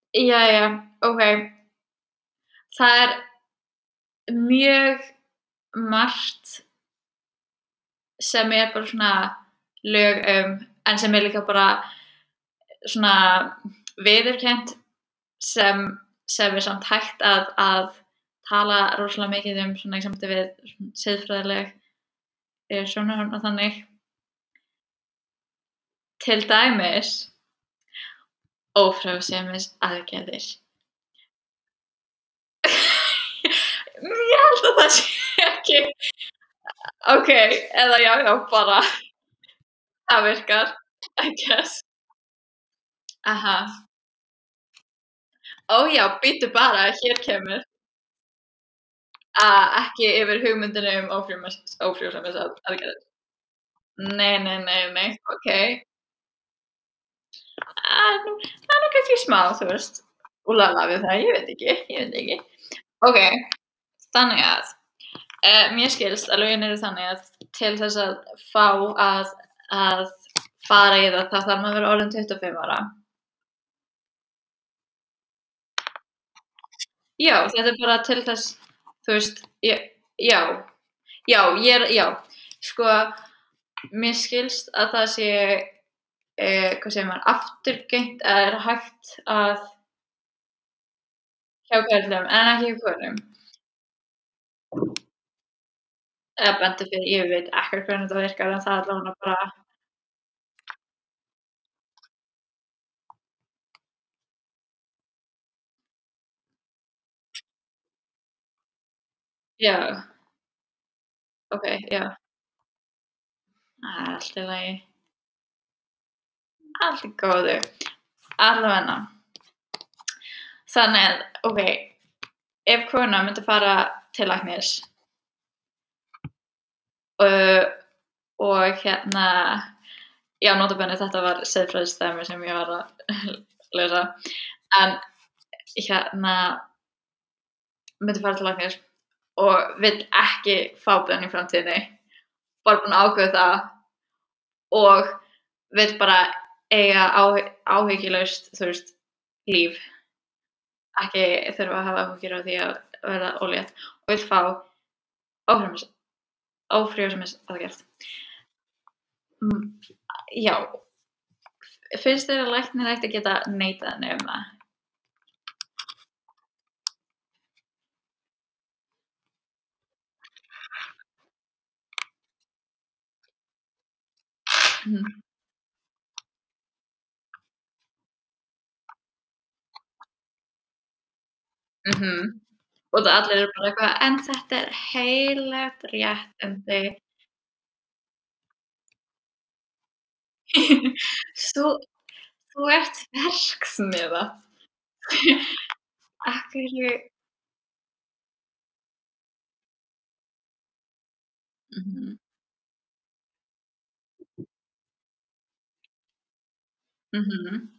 Jæja, ókei. Það er mjög margt sem er bara svona lög en sem er líka bara svona viðurkennt sem sem er samt hægt að tala rosalega mikið svona í sambandi við siðfræðileg, sjónarhorn og þannig. Til dæmis ófrjósemisaðgerðir. Ég held að það sé ekki ókei, eða já, bara það virkar, I guess. Aha. Ó já, bíddu bara, hér kemur. Ekki yfir hugmyndinni um ófrjósemisaðgerðir. Nei, nei, nei, nei, ókei. Það er nú kannski smá, þú veist, úlala við það, ég veit ekki. Ókei, þannig að, mér skilst að lögin eru þannig að til þess að fá að fara í það, þá þarf maður að vera orðinn 25 ára. Já, þetta er bara til þess, þú veist, já, já, sko, mér skilst að það sé, hvað segir maður, afturgeymt eða er hægt að hjá körlum en ekki hjá konum. Eða bentu fyrir, ég veit ekkert hvernig þetta virkar en það er allavega bara já, ókei, já, það er allt í lagi, allt í góðu. Allavega, þannig að, ókei, ef kona myndi fara til læknis, uh, og já, nota bene þetta var siðfræðisdæmi sem ég var að lesa, en hérna myndi fara til læknis og vill ekki fá börn í framtíðinni, bara búin að ákveða það og vill bara eiga áhyggjulaust, þú veist, líf, ekki þurfa að hafa áhyggjur af því að verða ólétt og vill fá ófrjósemis ófrjósemisaðgerð. Mm, já, finnst þér að læknir ætti að geta neitað henni það? Mhm, mhm. Og það allir eru bara eitthvað, en þetta er heilagt réttindi. Þú þú ert verksmiða. Af hverju mhm, mhm,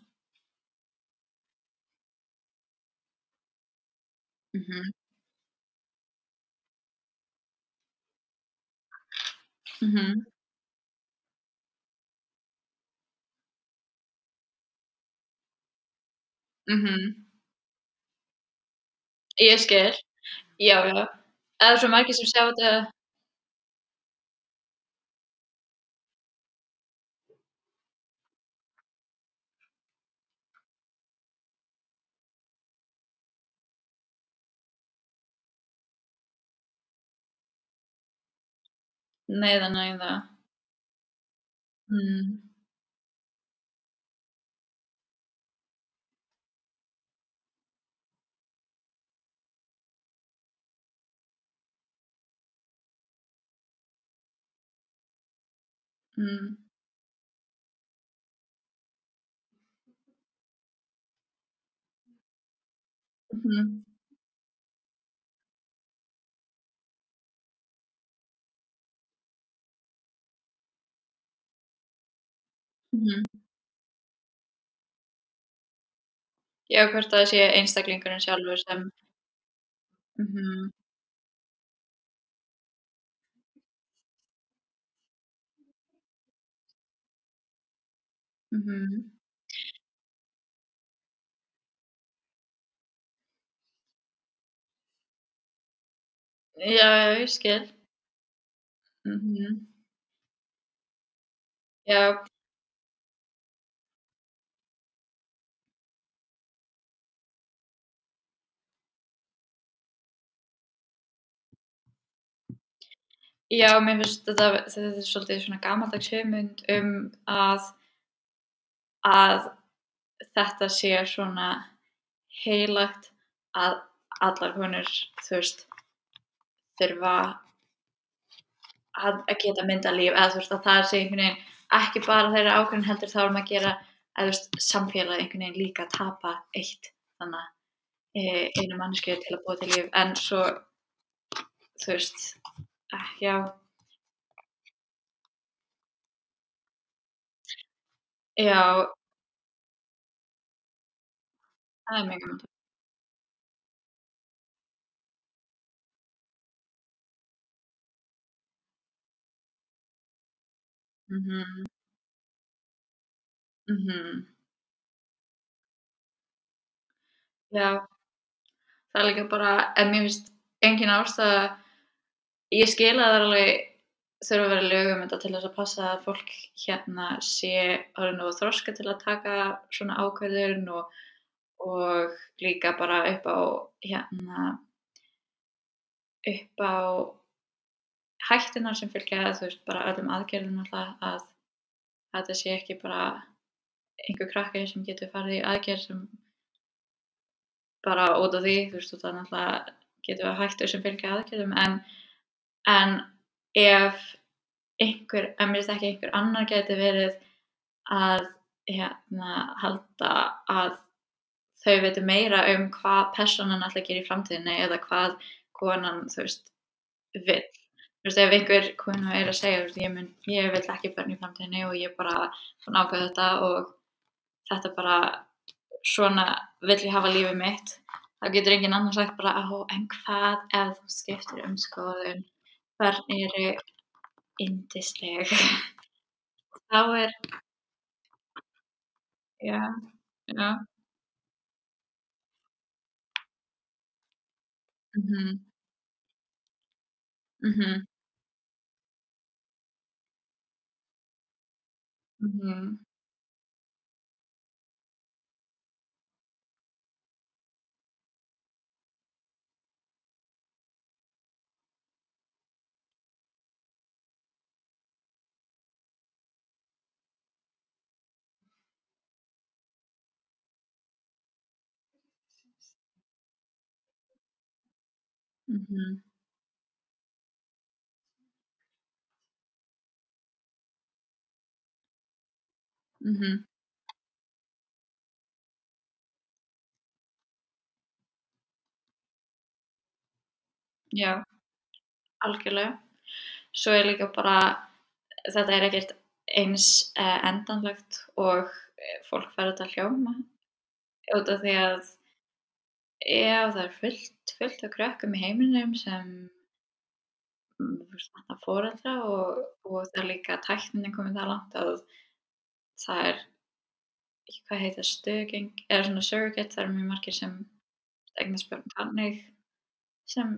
mhm, mhm, mhm. Ég skil. Já, já. Það eru svo margir sem sjá þetta neyða. Mm, mm, mhm, mhm. Já, hvort það sé einstaklingurinn sjálfur sem mhm, mhm, Já, já, ég skil. Mhm. Já, já, mér finnst þetta er svolítið svona gamaldags hugmynd að þetta sé svona heilagt að allar konur, þú veist, þurfa að geta myndað líf eða þú veist, að það sé einhvern veginn ekki bara þeirra ákvörðun heldur þá að gera eða þú veist, samfélagið einhvern veginn líka að tapa eitt þannig einu manneskju til að búa til líf en svo, þú veist, já, já, það er mjög gaman. Mhm, mhm. Já, það er líka bara en mér finnst engin ástæða ég skil að það er alveg þurfa að vera lög um þetta til þess að passa að fólk sé orðið nógu þroskað til að taka svona ákvörðun og líka bara upp á hætturnar sem fylgja, þú veist, bara öllum aðgerðum náttúrlega að þetta sé ekki bara einhver krakki sem getur farið í aðgerð sem bara út af því, þú veist, og það náttúrlega getur hættur sem fylgja aðgerðum en ef mér finnst ekki einhver annar gæti verið að halda að þau viti meira um hvað persónan ætlar að gera í framtíðinni eða hvað konan, þú veist, vill. Þú veist, ef einhver kona er að segja, þú veist, ég vill ekki börn í framtíðinni og ég bara búin að ákveða þetta og þetta bara svona vill ég hafa lífið mitt. Þá getur enginn annar sagt bara: en hvað ef þú skiptir um skoðun? Börn eru yndisleg." Þá er já, já, mhm, mhm, mhm, mhm, mhm, já, algjörlega. Svo er líka bara þetta er ekkert eins, endanlegt og, fólk fær þetta að hljóma út af því að já, það er fullt af krökkum í heiminum sem, þú veist, vantar foreldra og það er líka tæknin er komin það langt að það er hvað heitir stöðugeng eða svona surrogate, það eru mjög margir sem eignast börn þannig sem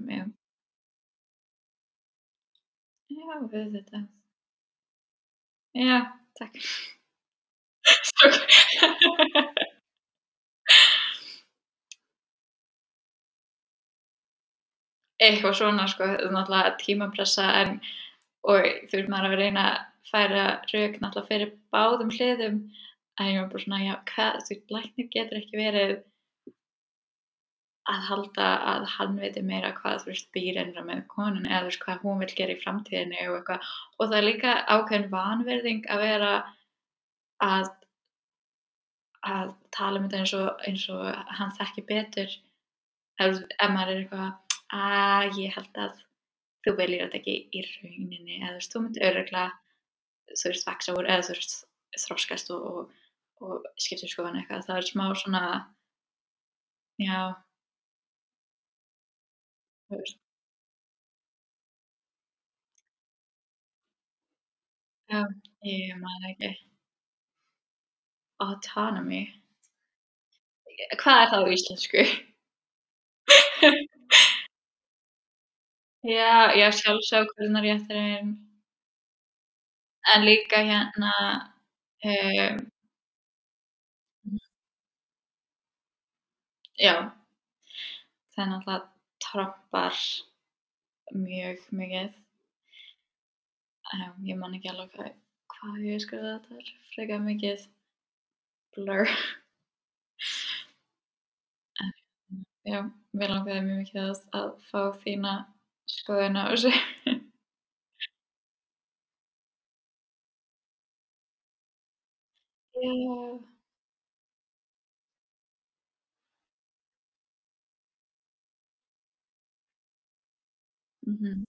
já, auðvitað. Já, takk. Eitthvað svona sko, náttúrulega tímapressa en og þú veist maður er að reyna að færa rök náttúrulega fyrir báðum hliðum en ég var bara svona, já, hvað þú veist, læknir getur ekki verið að halda að hann viti meira hvað, þú veist, býr innra með konunni eða þú veist, hvað hún vill gera í framtíðinni og eitthvað og það er líka ákveðin vanvirðing að vera að að tala um þetta eins og hann þekki betur ef maður er eitthvað ég held að þú viljir þetta ekki í rauninni eða þú veist, þú myndir örugglega, þú veist, vaxa úr eða þú veist, þroskast og skipta um skoðun eitthvað. Það er smá svona já, þú veist, já, ég man það ekki. Autonomy, hvað er það á íslensku? Já, já, sjálfsákvörðunarrétturinn, en líka um já, það náttúrulega trompar mjög mikið. Ég man ekki alveg hvað ég skrifaði þetta er frekar mikið blur. En já, mig langaði mjög mikið að fá þína skoðun á þessu. Já. Mhm,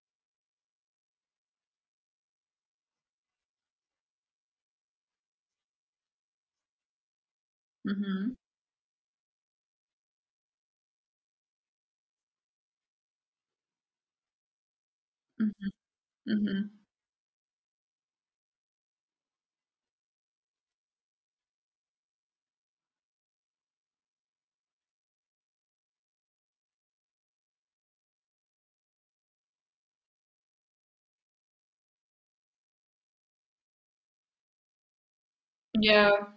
mhm, mhm, mhm. Já,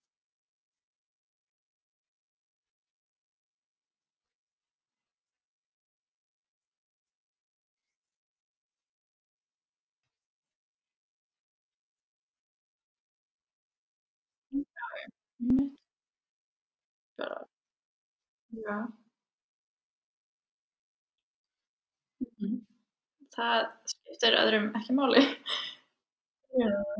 einmitt, bara já, mhm. Það skiptir öðrum ekki máli. Já.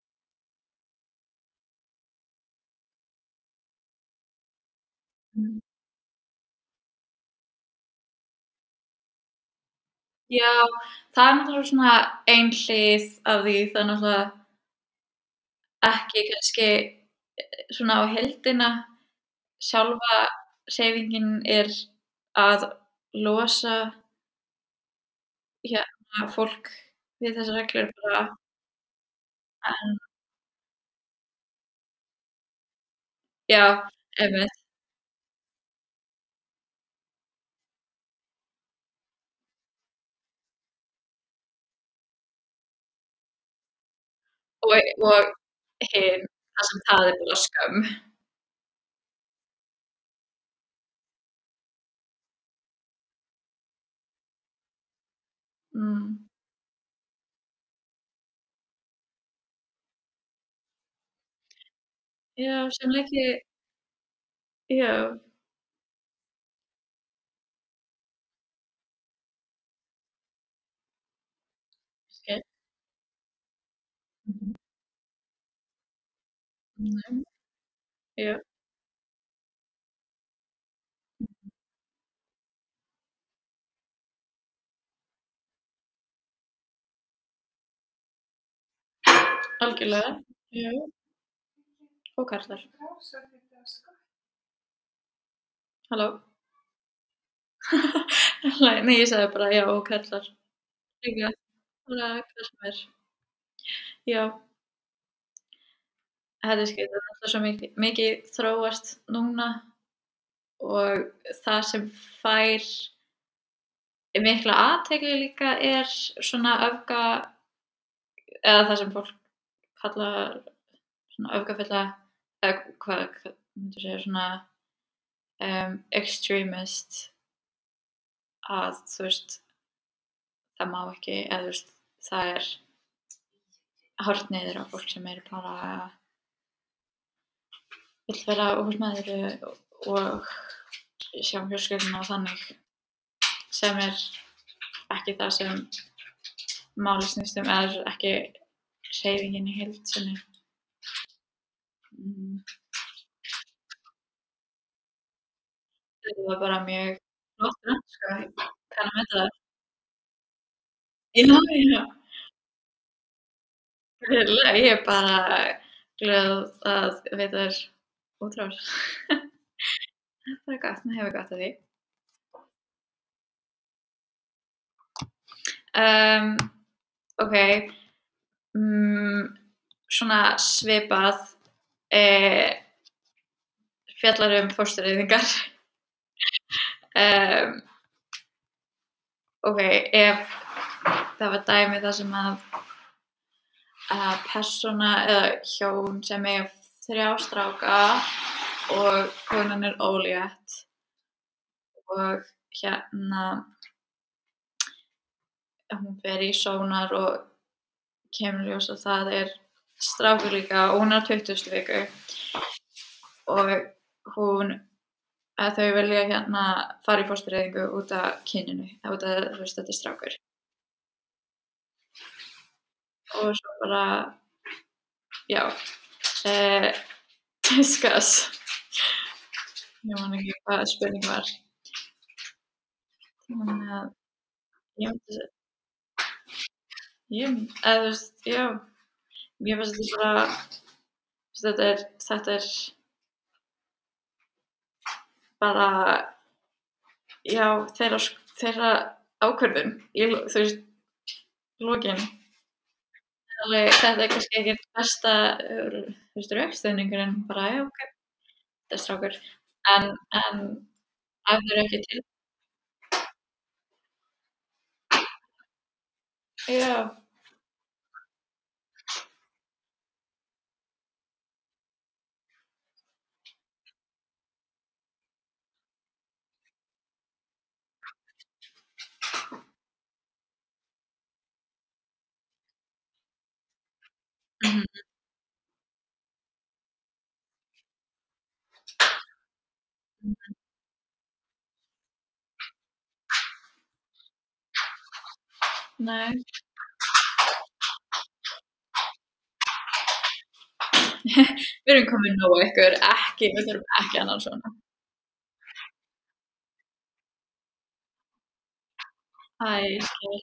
Mhm. Já, það er náttúrulega svona ein hlið af því, það er náttúrulega ekki kannski, svona á heildina, sjálfa hreyfingin er að losa fólk við þessar reglur bara en já, einmitt, og hin, það sem það er bara skömm. Mm. Já, sem leiki já, skil. Mhm. Mhm. Já, algjörlega. Já, og karlar. Halló? Nei, ég sagði bara já, og karlar líka, bara hver sem er. Já, þetta skiptir náttúrulega svo mikið þróast núna og það sem fær mikla athygli líka er svona eða það sem fólk kallar svona öfgafulla eða hvað myndirðu segja svona, extremist að þú veist, það má ekki eða þú veist, það er horft niður á fólk sem er bara vill vera óháð með öðru og sjá fjölskylduna og þannig, sem er ekki það sem málið snýst um, eða ekki hreyfingin í heild sinni. Mm, þetta var bara mjög flott franska, kann að meta það. Já, já, greinilega, ég er bara glöð að vita þær útrás. Það er gott, maður hefur gott af því. Um, ókei, svona svipað, eh, fjallar um fóstureyðingar. Um, ókei, ef það var dæmi þar sem að persóna eða hjón sem eiga 3 stráka og konan er ólétt og hérna hún fer í sónar og kemur í ljós að það er strákur líka og hún er á 20. viku og hún að þau vilja fara í fóstureyðingu út af kyninu, út af þú veist, þetta er strákur. Og svo bara, já, eh, discuss. Ég man ekki hvað spurning var. Þannig að ég myndi eða þú veist, já, mér finnst þetta bara þetta er bara, já, þeirra ákvörðun þú veist, lokin. Þetta er kannski ekkert besta, þú veist, rökstuðningurinn bara, já, ókei, þetta er strákur. En ef þau eru ekki til já, mhm, mhm, nei. Við erum komin nóg af ykkur, við þurfum ekki annan svona. Æ, ég skil.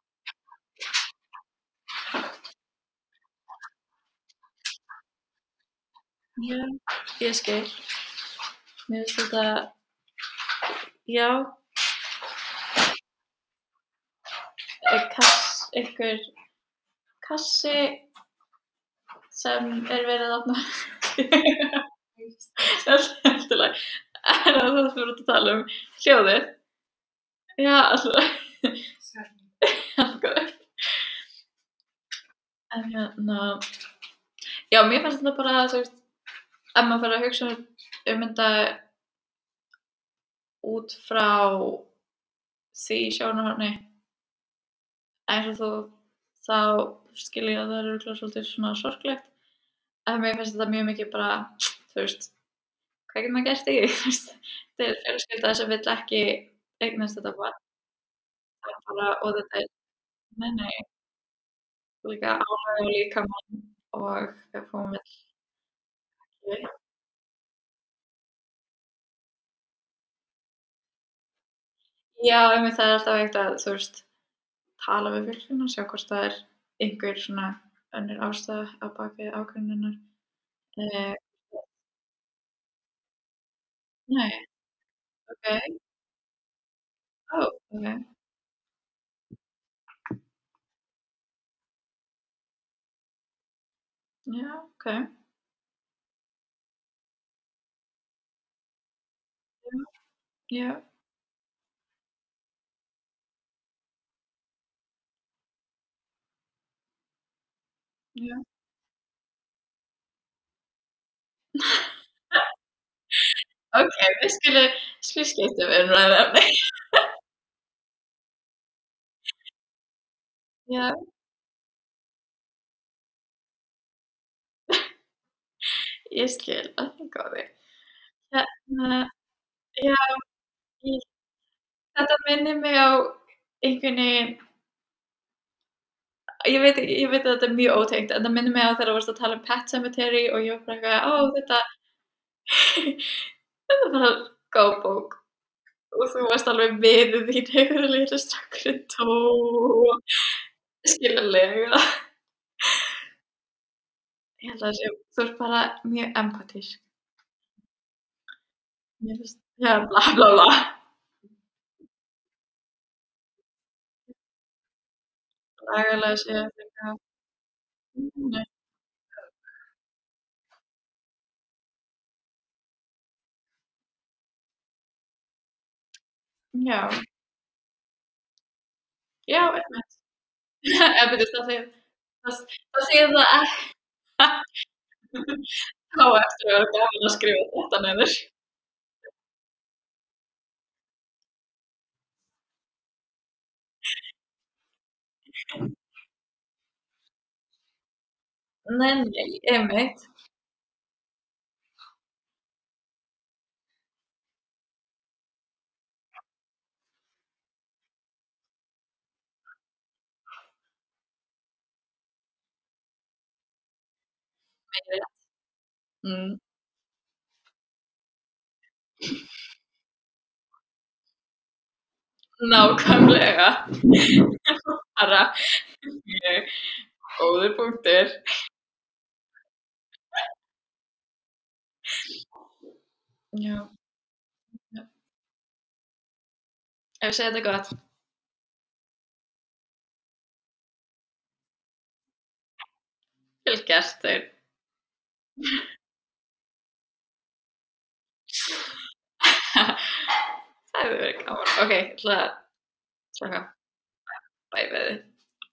Já, ég skil. Mér finnst þetta já, einhver kassi sem er verið að opna. Allt í lagi. En það sem við erum að tala um, hljóðið. Já, allt góður. En já, mér fannst þetta bara, þú veist, ef maður fer að hugsa þetta út frá því sjónarhorni eins og þú, þá skil ég að það er örugglega svolítið svona sorglegt. En mér finnst þetta mjög mikið bara, þú veist, hvað getur maður gert í því, þú veist? Þetta er fjölskylda sem vill ekki eignast þetta barn. Það er bara og þetta er nei, nei, líka álag á líkamann og ef hún vill ekki já, einmitt, það er alltaf hægt að, þú veist, tala við fjölskylduna, sjá hvort það er einhver svona önnur ástæða á bak við ákvörðunina. Eh, nei, ókei. Ó, ókei. Já, ókei. Já, já, já. Ókei, við skulum skipta um umræðuefni. Já, ég skil, allt í góðu. Hérna, já, ég þetta minnir mig á einhvern veginn ég veit að þetta er mjög ótengt, en það minnir mig á þegar þú varst að tala um Pet Sematary og ég var bara eitthvað: "Ó, þetta þetta er bara góð bók." Og þú varst alveg miður þín þegar litli strákurinn dó. Skiljanlega. Ég held að það sé þú ert bara mjög empatísk. Mér finnst já, bla, bla, bla. Lagalega séð líka. Nei. Já, Já, einmitt. Eða bíddu, það þýðir það á eftir að vera gaman að skrifa þetta niður. Nei, nei, einmitt. Meira rétt. Mm, nákvæmlega. Bara mjög góður punktur. Já, já. Ef við segja þetta gott. Vel gert þau. Það hefði verið gaman. Ok, ég ætla að slaka. Bye bye.